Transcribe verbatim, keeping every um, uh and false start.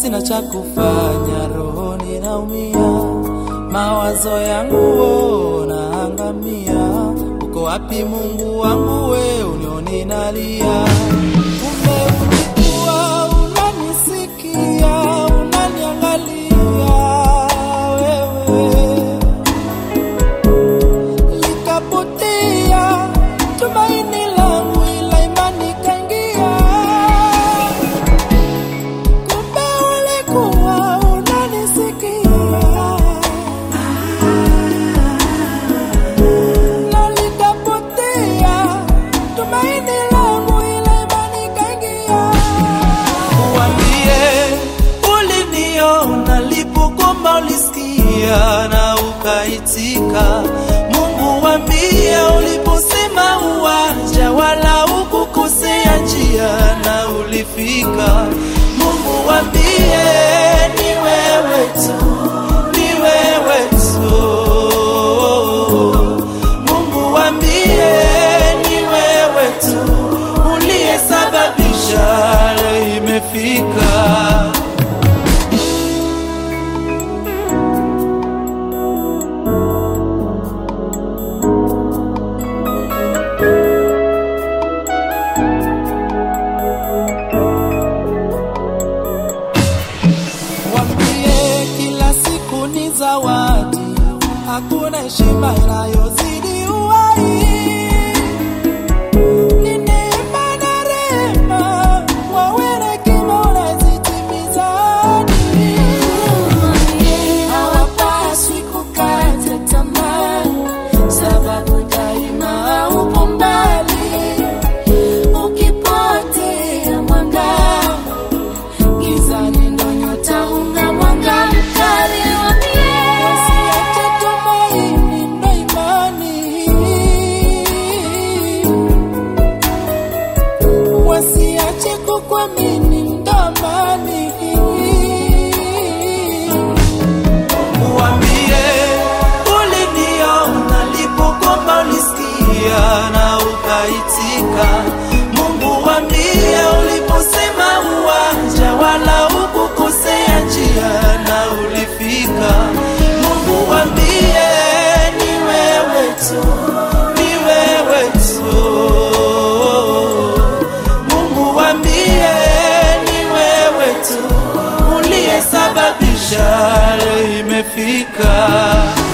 sina cha kufanya, roho ninaumia, mawazo yangu naangamia. Uko wapi Mungu wangu, wewe unioni nalia? Umekuwa unanisikia, unaniangalia wewe, likapotea tumaini langu, ila imani kaingia. Kumbe ulikuwa unanisikia, na likapotea tumaini langu, ila imani kaingia. Uambie uliniona nilipokuomba, ulisikia na ukaitika. Mungu waambie uliposema uwaja, wala ukukosea njia na ulifika. Mungu waambie ni wewe tu, ni wewe tu. Mungu waambie ni wewe tu, uliyesababisha leo imefika. Wambie kila siku ni zawadi, hakuna heshima inayozidi uhai. Ni neema na rehema, wawe na hekima unazitimiza ahadi. Hawapaswi kukata tamaa, sababu daima upo mbali. Ukipotea mwanga, gizani ndo nyota hunga mwanga mkali. Wasiache tumaini ndo imani, wasiache kukuamini ndo amani. Uambie uliniona nilipokuomba, ulisikia na ukaitika. Mungu waambie uliposema uwaja, wala ukukosea njia na ulifika. Mungu waambie ni wewe tu, ni wewe tu. Mungu waambie ni wewe tu, uliyesababisha leo imefika.